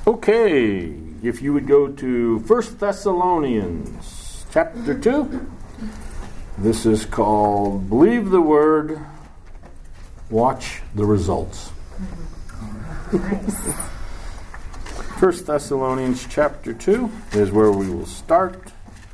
Okay, if you would go to 1 Thessalonians chapter 2. This is called Believe the Word, Watch the Results. Nice. 1 Thessalonians chapter 2 is where we will start.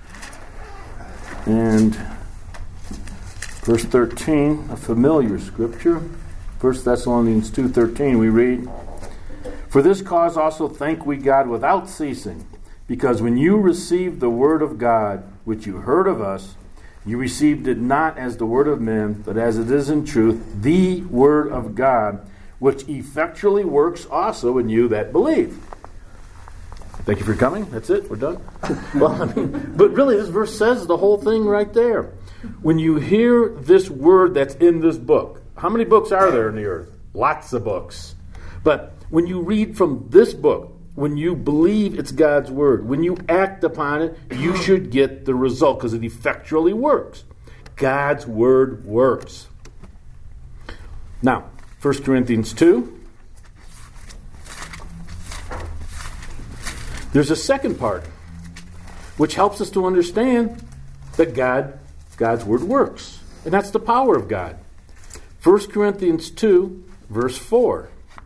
And verse 13, a familiar scripture. 1 Thessalonians 2:13 we read, "For this cause also thank we God without ceasing, because when you received the word of God, which you heard of us, you received it not as the word of men, but as it is in truth, the word of God, which effectually works also in you that believe." Thank you for coming. That's it. We're done. But really, this verse says the whole thing right there. When you hear this word that's in this book, how many books are there in the earth? Lots of books. But when you read from this book, when you believe it's God's word, when you act upon it, you should get the result because it effectually works. God's word works. Now, 1 Corinthians 2. There's a second part, which helps us to understand that God's word works. And that's the power of God. 1 Corinthians 2, verse 4.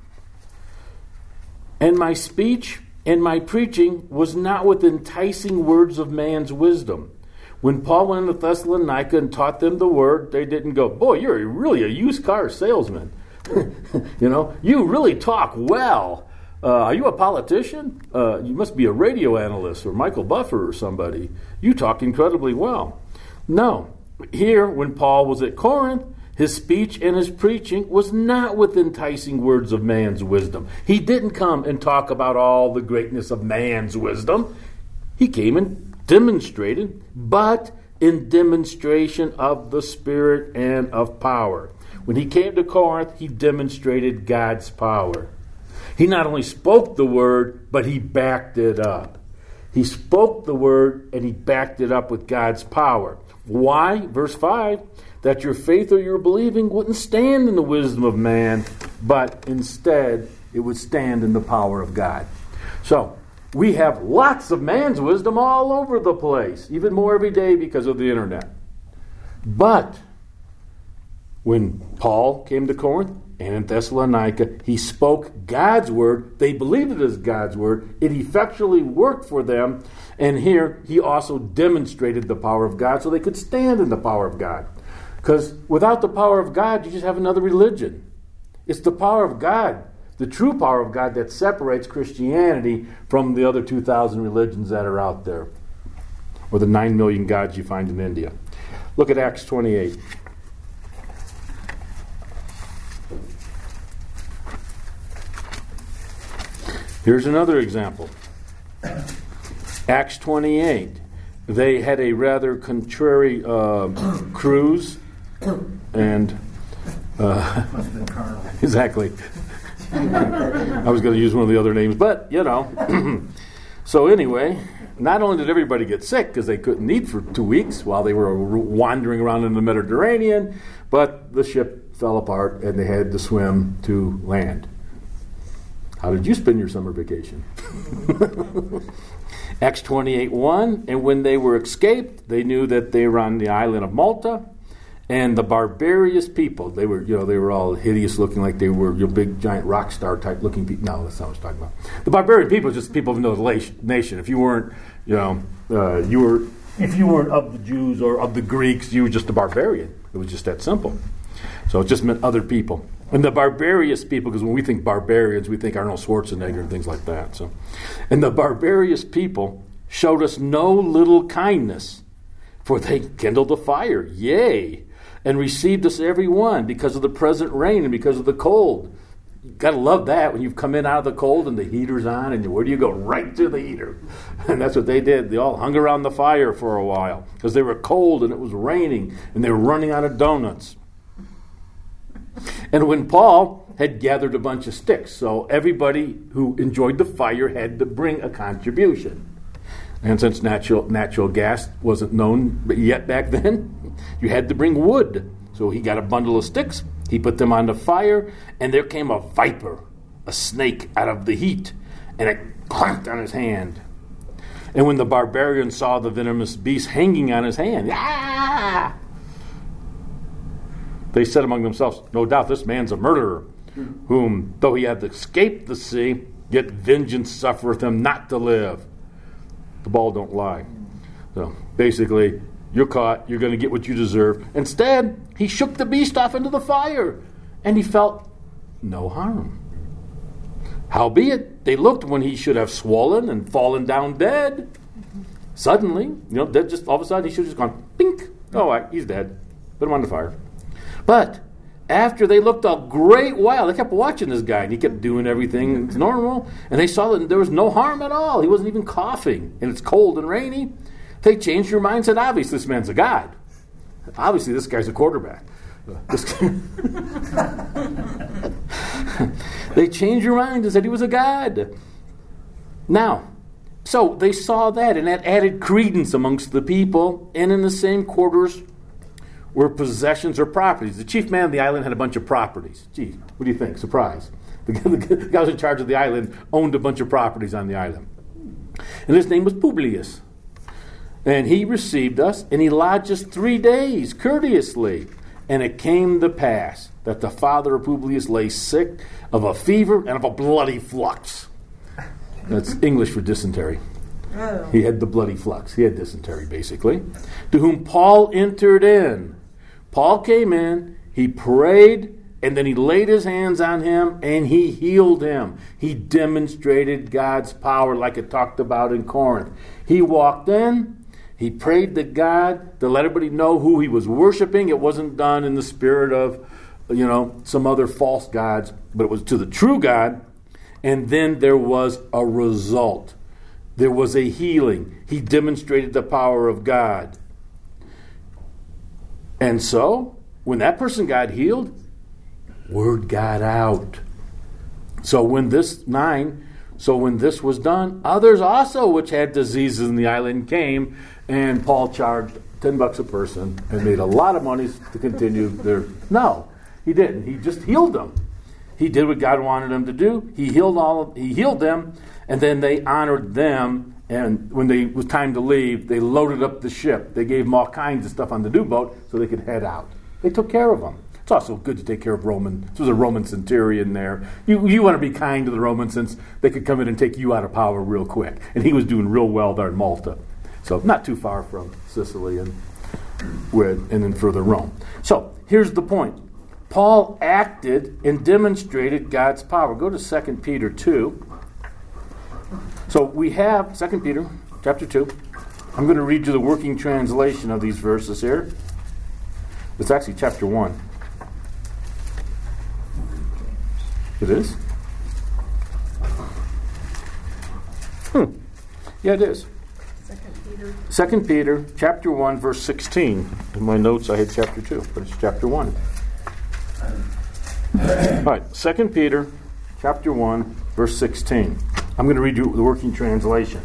"And my speech and my preaching was not with enticing words of man's wisdom." When Paul went into Thessalonica and taught them the word, they didn't go, "Boy, you're really a used car salesman." You really talk well. Are you a politician? You must be a radio analyst or Michael Buffer or somebody. You talk incredibly well. No. Here, when Paul was at Corinth, his speech and his preaching was not with enticing words of man's wisdom. He didn't come and talk about all the greatness of man's wisdom. He came and demonstrated, but in demonstration of the Spirit and of power. When he came to Corinth, he demonstrated God's power. He not only spoke the word, but he backed it up. He spoke the word and he backed it up with God's power. Why? Verse 5, "That your faith or your believing wouldn't stand in the wisdom of man, but instead it would stand in the power of God." So, we have lots of man's wisdom all over the place, even more every day because of the internet. But when Paul came to Corinth and in Thessalonica, he spoke God's word. They believed it as God's word. It effectually worked for them. And here, he also demonstrated the power of God so they could stand in the power of God. Because without the power of God, you just have another religion. It's the power of God, the true power of God, that separates Christianity from the other 2,000 religions that are out there, or the 9 million gods you find in India. Look at Acts 28. Here's another example. Acts 28. They had a rather contrary cruise, and exactly. I was going to use one of the other names, but So anyway, not only did everybody get sick because they couldn't eat for 2 weeks while they were wandering around in the Mediterranean, but the ship fell apart and they had to swim to land. How did you spend your summer vacation? Acts 28:1, "And when they were escaped, they knew that they were on the island of Malta, and the barbarous people," they were all hideous looking, like they were your big giant rock star type looking people. No, that's not what I was talking about. The barbarian people are just people of another nation. If you weren't, if you weren't of the Jews or of the Greeks, you were just a barbarian. It was just that simple. So it just meant other people. And the barbarous people, because when we think barbarians, we think Arnold Schwarzenegger and things like that. And the barbarous people showed us no little kindness, for they kindled a fire, yea, and received us every one because of the present rain and because of the cold. You've got to love that when you've come in out of the cold and the heater's on, and where do you go? Right to the heater. And that's what they did. They all hung around the fire for a while because they were cold and it was raining and they were running out of donuts. And when Paul had gathered a bunch of sticks, so everybody who enjoyed the fire had to bring a contribution. And since natural gas wasn't known yet back then, you had to bring wood. So he got a bundle of sticks, he put them on the fire, and there came a viper, a snake, out of the heat. and it clamped on his hand. And when the barbarian saw the venomous beast hanging on his hand, they said among themselves, no doubt this man's a murderer, whom, though he hath escaped the sea, yet vengeance suffereth him not to live. The ball don't lie. So basically, you're caught, you're going to get what you deserve. Instead, he shook the beast off into the fire, and he felt no harm. Howbeit, they looked when he should have swollen and fallen down dead. Suddenly, dead, just all of a sudden, he should have just gone, bink. Oh, all right, he's dead. Put him on the fire. But after they looked a great while, they kept watching this guy, and he kept doing everything normal, and they saw that there was no harm at all. He wasn't even coughing, and it's cold and rainy. They changed their mind and said, obviously, this man's a god. Obviously, this guy's a quarterback. They changed their mind and said he was a god. Now, so they saw that, and that added credence amongst the people, and in the same quarters were possessions or properties. The chief man of the island had a bunch of properties. Gee, what do you think? Surprise. The guy who was in charge of the island owned a bunch of properties on the island. And his name was Publius. And he received us, and he lodged us 3 days, courteously. And it came to pass that the father of Publius lay sick of a fever and of a bloody flux. That's English for dysentery. Oh. He had the bloody flux. He had dysentery, basically. To whom Paul entered in. Paul came in, he prayed, and then he laid his hands on him, and he healed him. He demonstrated God's power like it talked about in Corinth. He walked in, he prayed to God to let everybody know who he was worshiping. It wasn't done in the spirit of, some other false gods, but it was to the true God. And then there was a result. There was a healing. He demonstrated the power of God. And so, when that person got healed, word got out. So when this was done, others also which had diseases in the island came, and Paul charged $10 a person and made a lot of money to continue their... No, he didn't. He just healed them. He did what God wanted him to do. He healed them, and then they honored them. And when it was time to leave, they loaded up the ship. They gave them all kinds of stuff on the new boat so they could head out. They took care of them. It's also good to take care of Romans. This was a Roman centurion there. You want to be kind to the Romans since they could come in and take you out of power real quick. And he was doing real well there in Malta. So not too far from Sicily and then further Rome. So here's the point. Paul acted and demonstrated God's power. Go to 2 Peter 2. So we have 2 Peter chapter 2. I'm going to read you the working translation of these verses here. It's actually chapter 1. It is? Yeah, it is. 2 Peter chapter 1, verse 16. In my notes I had chapter 2, but it's chapter 1. All right, 2 Peter chapter 1, verse 16. I'm going to read you the working translation.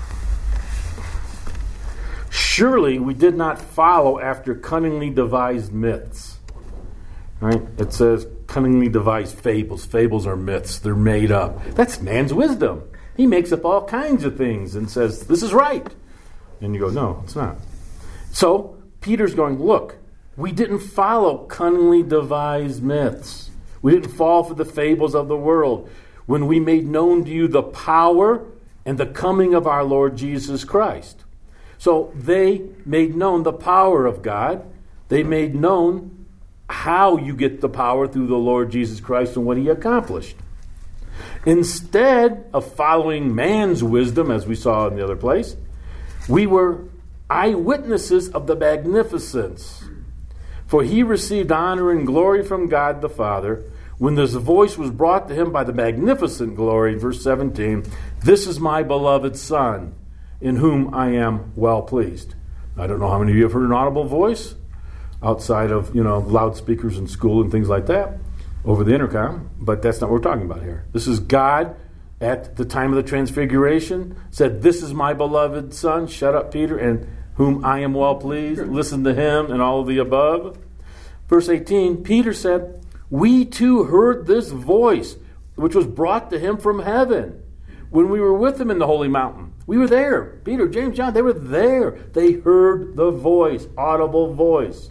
Surely we did not follow after cunningly devised myths. Right? It says cunningly devised fables. Fables are myths. They're made up. That's man's wisdom. He makes up all kinds of things and says, this is right. And you go, no, it's not. So Peter's going, look, we didn't follow cunningly devised myths. We didn't fall for the fables of the world. When we made known to you the power and the coming of our Lord Jesus Christ. So they made known the power of God. They made known how you get the power through the Lord Jesus Christ and what he accomplished. Instead of following man's wisdom, as we saw in the other place, we were eyewitnesses of the magnificence. For he received honor and glory from God the Father, when this voice was brought to him by the magnificent glory, verse 17, this is my beloved Son, in whom I am well pleased. I don't know how many of you have heard an audible voice outside of, loudspeakers in school and things like that over the intercom, but that's not what we're talking about here. This is God at the time of the transfiguration said, this is my beloved Son, shut up, Peter, and whom I am well pleased. Listen to him and all of the above. Verse 18, Peter said, we too heard this voice, which was brought to him from heaven, when we were with him in the holy mountain. We were there. Peter, James, John, they were there. They heard the voice, audible voice.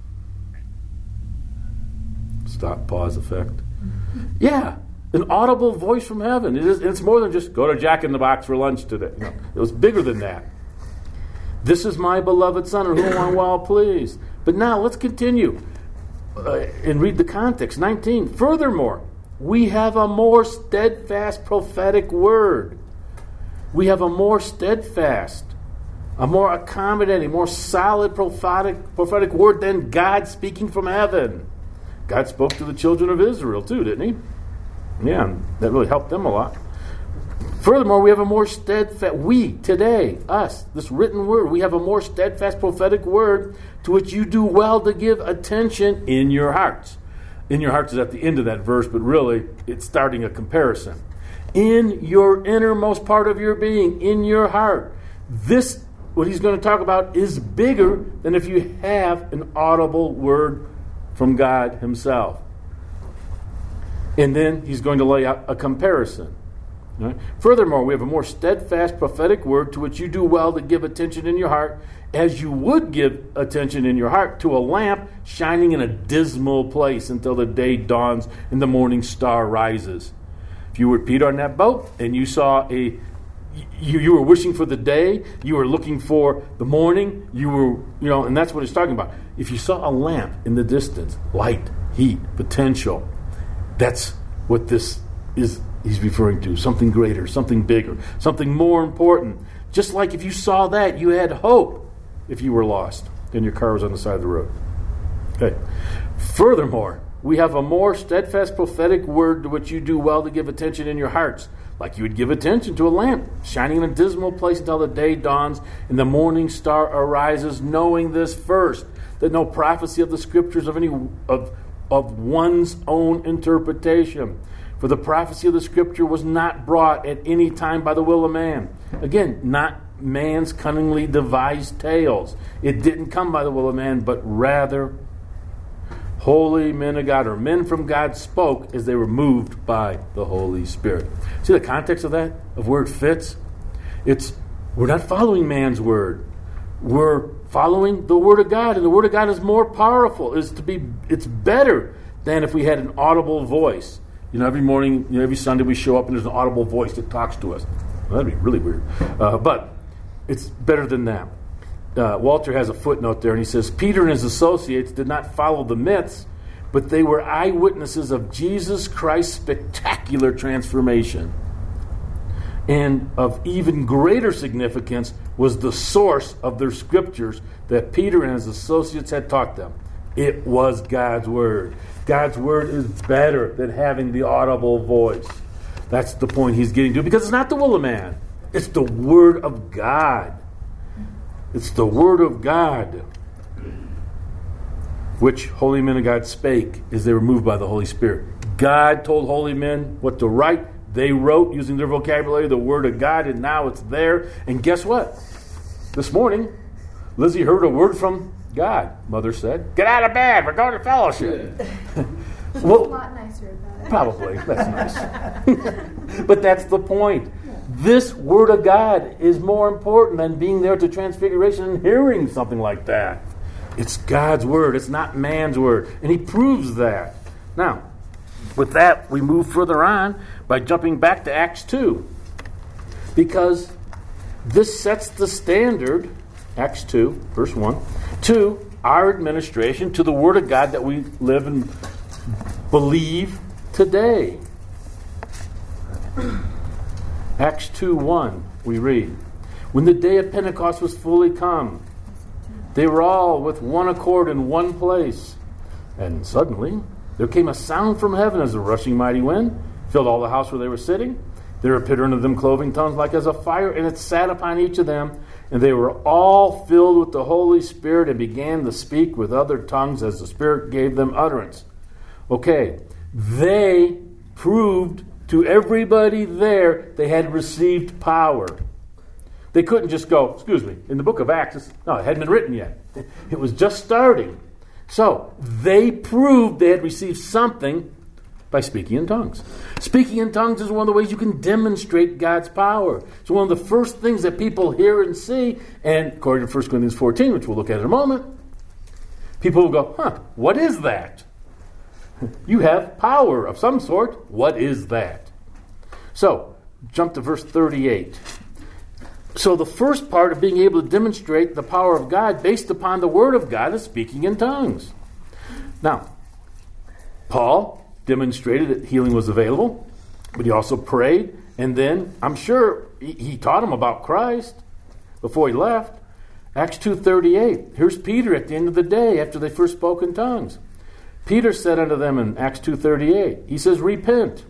Stop, pause effect. Yeah, an audible voice from heaven. It's more than just go to Jack in the Box for lunch today. No, it was bigger than that. This is my beloved Son, in whom I'm well pleased. But now let's continue and read the context. 19. Furthermore, we have a more steadfast prophetic word. We have a more steadfast, a more accommodating, more solid prophetic word than God speaking from heaven. God spoke to the children of Israel too, didn't he? Yeah, that really helped them a lot. Furthermore, we have a more steadfast, we, today, us, this written word, we have a more steadfast prophetic word to which you do well to give attention in your hearts. In your hearts is at the end of that verse, but really it's starting a comparison. In your innermost part of your being, in your heart. This, what he's going to talk about, is bigger than if you have an audible word from God himself. And then he's going to lay out a comparison. Right? Furthermore, we have a more steadfast prophetic word to which you do well to give attention in your heart, as you would give attention in your heart to a lamp shining in a dismal place until the day dawns and the morning star rises. If you were Peter on that boat and you saw you were wishing for the day, you were looking for the morning, you were, and that's what he's talking about. If you saw a lamp in the distance, light, heat, potential, that's what this is. He's referring to something greater, something bigger, something more important. Just like if you saw that, you had hope if you were lost and your car was on the side of the road. Okay. Furthermore, we have a more steadfast prophetic word to which you do well to give attention in your hearts, like you would give attention to a lamp shining in a dismal place until the day dawns and the morning star arises, knowing this first, that no prophecy of the scriptures of one's own interpretation. For the prophecy of the Scripture was not brought at any time by the will of man. Again, not man's cunningly devised tales. It didn't come by the will of man, but rather holy men of God, or men from God, spoke as they were moved by the Holy Spirit. See the context of that, of where it fits? We're not following man's word. We're following the Word of God, and the Word of God is more powerful. It's better than if we had an audible voice. Every morning, every Sunday we show up and there's an audible voice that talks to us. Well, that'd be really weird. But it's better than that. Walter has a footnote there, and he says, Peter and his associates did not follow the myths, but they were eyewitnesses of Jesus Christ's spectacular transformation. And of even greater significance was the source of their scriptures that Peter and his associates had taught them. It was God's Word. God's Word is better than having the audible voice. That's the point he's getting to, because it's not the will of man. It's the Word of God. It's the Word of God, which holy men of God spake as they were moved by the Holy Spirit. God told holy men what to write. They wrote using their vocabulary the Word of God, and now it's there. And guess what? This morning, Lizzie heard a word from God. Mother said, "Get out of bed. We're going to fellowship." Well, a lot nicer about it. Probably. That's nice. But that's the point. This Word of God is more important than being there at the Transfiguration and hearing something like that. It's God's Word. It's not man's Word. And he proves that. Now, with that, we move further on by jumping back to Acts 2. Because this sets the standard, Acts 2, verse 1, to our administration, to the Word of God that we live and believe today. Acts 2:1, we read, when the day of Pentecost was fully come, they were all with one accord in one place. And suddenly there came a sound from heaven as a rushing mighty wind, filled all the house where they were sitting. There appeared unto them cloven tongues like as a fire, and it sat upon each of them. And they were all filled with the Holy Spirit and began to speak with other tongues as the Spirit gave them utterance. Okay, they proved to everybody there they had received power. They couldn't just go, in the book of Acts, it hadn't been written yet. It was just starting. So, they proved they had received something By speaking in tongues. Speaking in tongues is one of the ways you can demonstrate God's power. It's one of the first things that people hear and see. And according to 1 Corinthians 14, which we'll look at in a moment, people will go, what is that? You have power of some sort. What is that? So, jump to verse 38. So the first part of being able to demonstrate the power of God based upon the Word of God is speaking in tongues. Now, Paul demonstrated that healing was available, but he also prayed, and then I'm sure he taught them about Christ before he left. Acts 2:38. Here's Peter at the end of the day after they first spoke in tongues. Peter said unto them in Acts 2:38, he says, repent.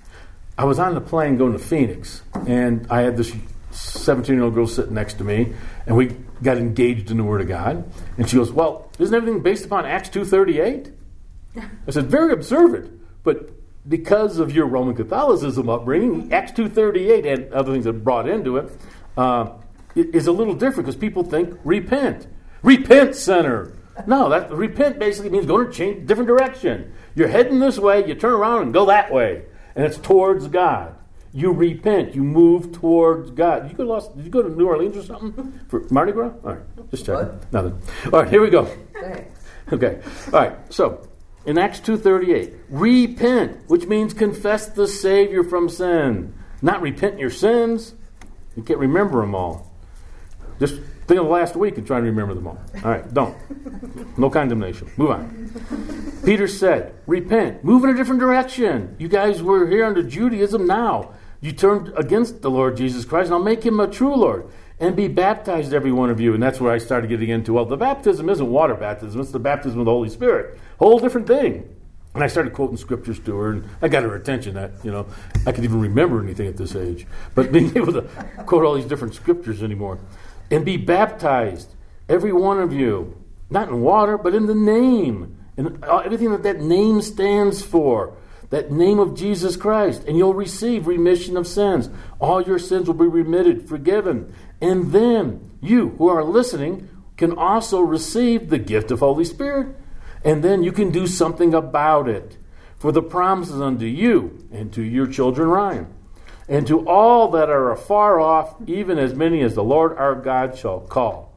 I was on the plane going to Phoenix, and I had this 17-year-old girl sitting next to me, and we got engaged in the Word of God. And she goes, well, isn't everything based upon Acts 2:38? I said, very observant, but because of your Roman Catholicism upbringing, Acts 2:38 and other things that are brought into it is a little different because people think repent. Repent, sinner. No, that repent basically means go to change different direction. You're heading this way, you turn around and go that way. And it's towards God. You repent. You move towards God. Did you go to New Orleans or something for Mardi Gras? All right, just checking. Nothing. All right, here we go. Okay. All right. So in Acts 2:38, repent, which means confess the Savior from sin, not repent your sins. You can't remember them all. Just think of the last week and try and remember them all. All right, don't. No condemnation. Move on. Peter said, repent. Move in a different direction. You guys were here under Judaism now. You turned against the Lord Jesus Christ, and I'll make him a true Lord. And be baptized, every one of you. And that's where I started getting into, well, the baptism isn't water baptism. It's the baptism of the Holy Spirit. Whole different thing. And I started quoting scriptures to her, and I got her attention that, I could even remember anything at this age. But being able to quote all these different scriptures anymore. And be baptized, every one of you. Not in water, but in the name. And everything that name stands for. That name of Jesus Christ. And you'll receive remission of sins. All your sins will be remitted, forgiven. And then you who are listening can also receive the gift of Holy Spirit. And then you can do something about it. For the promises unto you and to your children, Ryan. And to all that are afar off, even as many as the Lord our God shall call.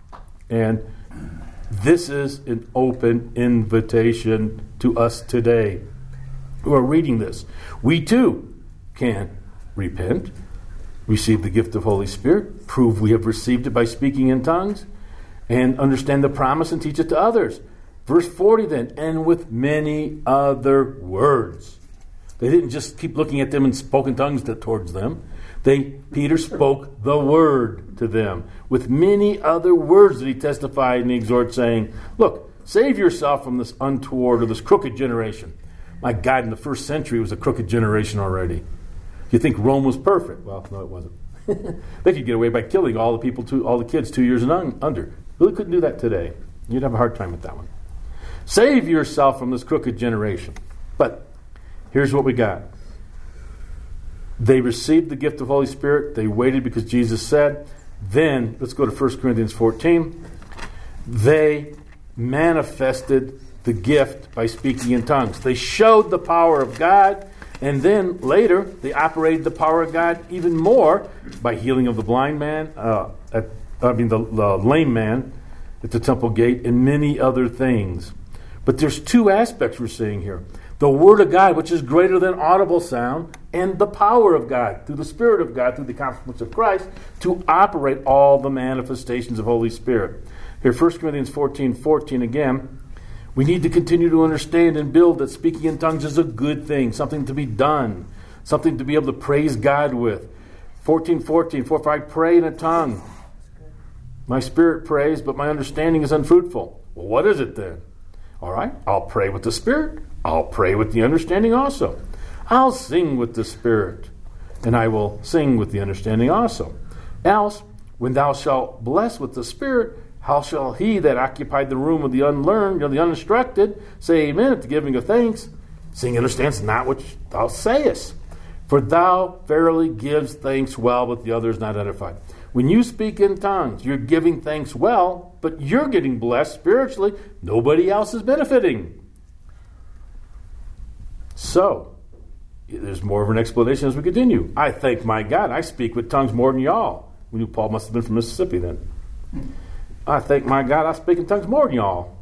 And this is an open invitation to us today who are reading this. We too can repent, receive the gift of Holy Spirit, prove we have received it by speaking in tongues, and understand the promise and teach it to others. Verse 40 then, and with many other words. They didn't just keep looking at them and spoke in tongues towards them. Peter spoke the word to them. With many other words that he testified and he exhorted, saying, look, save yourself from this untoward or this crooked generation. My God, in the first century, it was a crooked generation already. You think Rome was perfect? Well, no, it wasn't. They could get away by killing all the kids 2 years and under. Really couldn't do that today. You'd have a hard time with that one. Save yourself from this crooked generation. But here's what we got. They received the gift of Holy Spirit. They waited because Jesus said. Then, let's go to 1 Corinthians 14. They manifested the gift by speaking in tongues. They showed the power of God. And then later, they operated the power of God even more by healing of the blind man, the lame man at the temple gate, and many other things. But there's two aspects we're seeing here. The Word of God, which is greater than audible sound, and the power of God, through the Spirit of God, through the accomplishments of Christ, to operate all the manifestations of Holy Spirit. Here, 1 Corinthians 14:14 again. We need to continue to understand and build that speaking in tongues is a good thing, something to be done, something to be able to praise God with. 14:14, for if I pray in a tongue, my spirit prays, but my understanding is unfruitful. Well, what is it then? All right, I'll pray with the Spirit. I'll pray with the understanding also. I'll sing with the Spirit, and I will sing with the understanding also. Else, when thou shalt bless with the Spirit, how shall he that occupied the room of the unlearned, or the uninstructed, say amen at the giving of thanks, seeing understands not what thou sayest? For thou verily givest thanks well, but the other is not edified. When you speak in tongues, you're giving thanks well, but you're getting blessed spiritually. Nobody else is benefiting. So, there's more of an explanation as we continue. I thank my God, I speak with tongues more than y'all. We knew Paul must have been from Mississippi then. I thank my God, I speak in tongues more than y'all.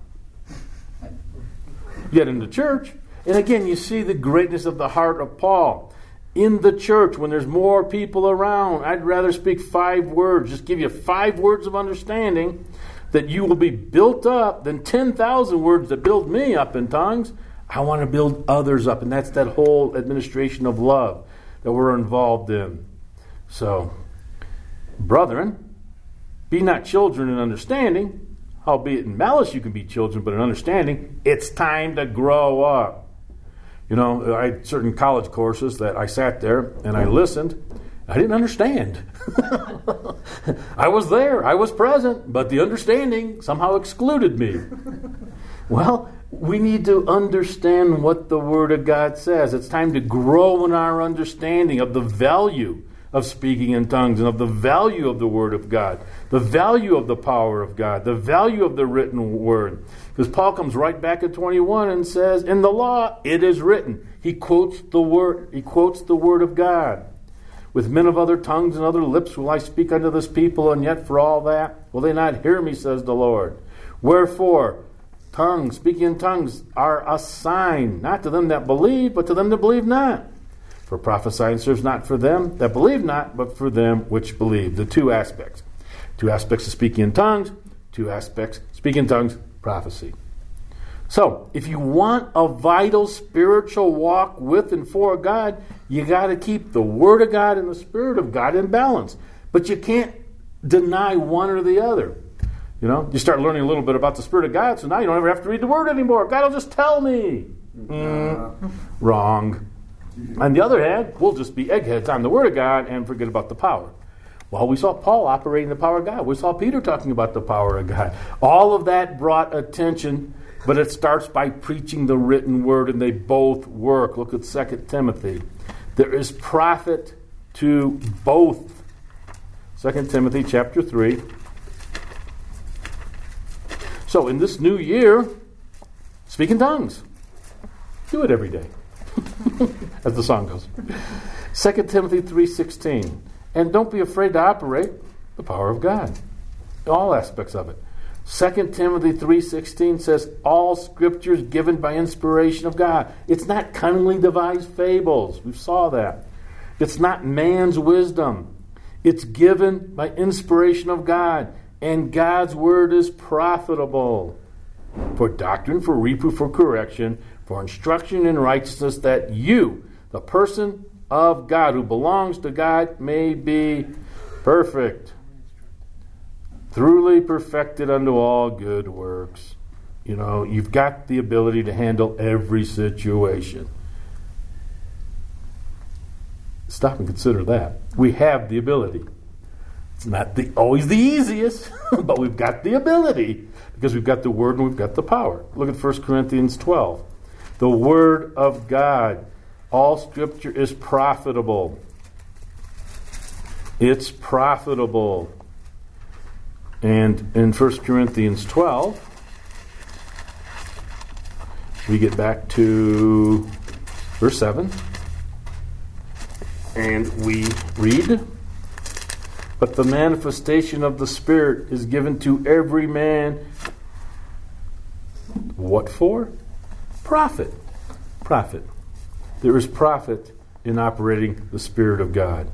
Yet in the church, and again, you see the greatness of the heart of Paul. In the church, when there's more people around, I'd rather speak 5 words, just give you 5 words of understanding that you will be built up than 10,000 words that build me up in tongues. I want to build others up, and that's that whole administration of love that we're involved in. So, brethren, be not children in understanding, albeit in malice you can be children, but in understanding, it's time to grow up. You know, I had certain college courses that I sat there and I listened. I didn't understand. I was there, I was present, but the understanding somehow excluded me. Well, we need to understand what the Word of God says. It's time to grow in our understanding of the value of speaking in tongues and of the value of the Word of God, the value of the power of God, the value of the written Word. Because Paul comes right back at 21 and says, in the law it is written. He quotes the Word. He quotes the Word of God. With men of other tongues and other lips will I speak unto this people, and yet for all that will they not hear me, says the Lord. Wherefore, tongues, speaking in tongues, are a sign, not to them that believe, but to them that believe not. For prophesying serves not for them that believe not, but for them which believe. The 2 aspects. 2 aspects of speaking in tongues, 2 aspects, speaking in tongues, prophecy. So, if you want a vital spiritual walk with and for God, you got to keep the Word of God and the Spirit of God in balance. But you can't deny one or the other. You know, you start learning a little bit about the Spirit of God, so now you don't ever have to read the Word anymore. God will just tell me. Wrong. On the other hand, we'll just be eggheads on the Word of God and forget about the power. Well, we saw Paul operating the power of God. We saw Peter talking about the power of God. All of that brought attention, but it starts by preaching the written Word, and they both work. Look at 2 Timothy. There is profit to both. 2 Timothy chapter 3. So in this new year, speak in tongues. Do it every day. As the song goes. 2 Timothy 3:16. And don't be afraid to operate the power of God. All aspects of it. 2 Timothy 3:16 says, all Scripture is given by inspiration of God. It's not cunningly devised fables. We saw that. It's not man's wisdom. It's given by inspiration of God. And God's Word is profitable for doctrine, for reproof, for correction, for instruction in righteousness, that you, the person of God who belongs to God, may be perfect, truly perfected unto all good works. You know, you've got the ability to handle every situation. Stop and consider that. We have the ability. It's not always the easiest, but we've got the ability because we've got the Word and we've got the power. Look at 1 Corinthians 12. The Word of God. All Scripture is profitable. It's profitable. And in 1 Corinthians 12, we get back to verse 7. And we read, but the manifestation of the Spirit is given to every man. What for? Profit. Profit. There is profit in operating the Spirit of God.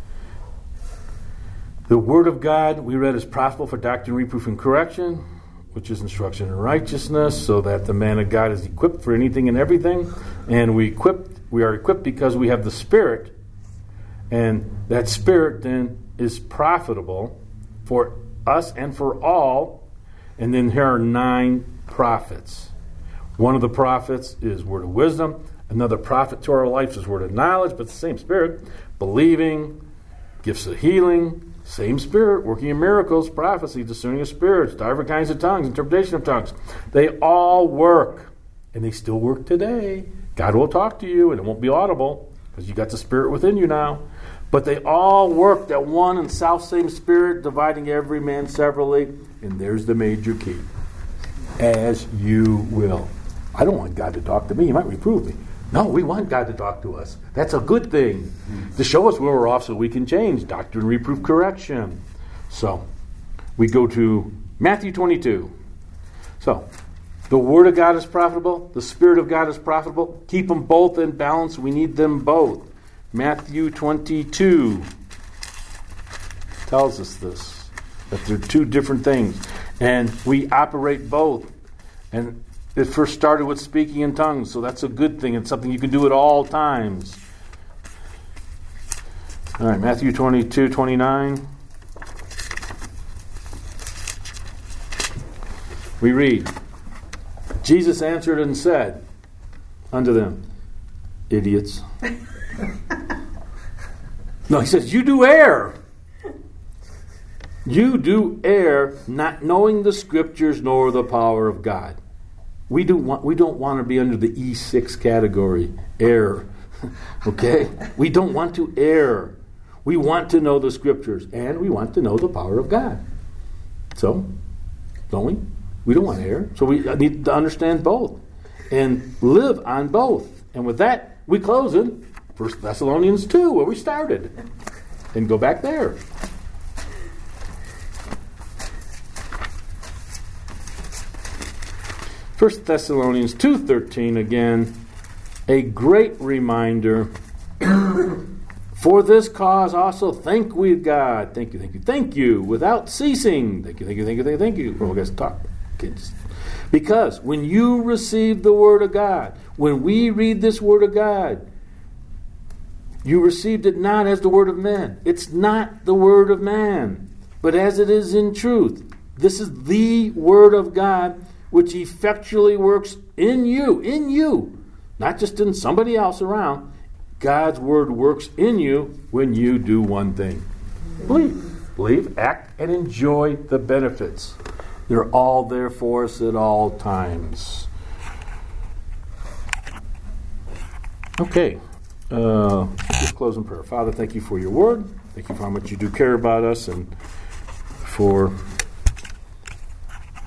The Word of God, we read, is profitable for doctrine, reproof, and correction, which is instruction in righteousness, so that the man of God is equipped for anything and everything. And we are equipped because we have the Spirit. And that Spirit then is profitable for us and for all. And then here are 9 prophets. One of the prophets is word of wisdom. Another prophet to our lives is word of knowledge, but the same Spirit. Believing, gifts of healing, same Spirit, working in miracles, prophecy, discerning of spirits, different kinds of tongues, interpretation of tongues. They all work, and they still work today. God will talk to you, and it won't be audible, because you got the Spirit within you now. But they all work, that one and self-same Spirit, dividing every man severally. And there's the major key. As you will. I don't want God to talk to me. He might reprove me. No, we want God to talk to us. That's a good thing. To show us where we're off so we can change. Doctrine, reproof, correction. So, we go to Matthew 22. So, the Word of God is profitable. The Spirit of God is profitable. Keep them both in balance. We need them both. Matthew 22 tells us this. That they're two different things. And we operate both. And it first started with speaking in tongues, so that's a good thing. It's something you can do at all times. All right, Matthew 22:29. We read, Jesus answered and said unto them, idiots. No, he says, you do err. You do err, not knowing the Scriptures nor the power of God. We don't want to be under the E6 category, err. Okay? We don't want to err. We want to know the Scriptures, and we want to know the power of God. So, don't we? We don't want to err. So we need to understand both and live on both. And with that, we close in 1 Thessalonians 2, where we started, and go back there. 1 Thessalonians 2:13 again, a great reminder. For this cause also thank we God. Thank you, without ceasing. Thank you. Well, guys, talk. Kids. Because when you receive the Word of God, when we read this Word of God, you received it not as the word of men. It's not the word of man, but as it is in truth. This is the Word of God, which effectually works in you, not just in somebody else around. God's Word works in you when you do one thing. Believe, act, and enjoy the benefits. They're all there for us at all times. Okay, just close in prayer. Father, thank you for your Word. Thank you for how much you do care about us and for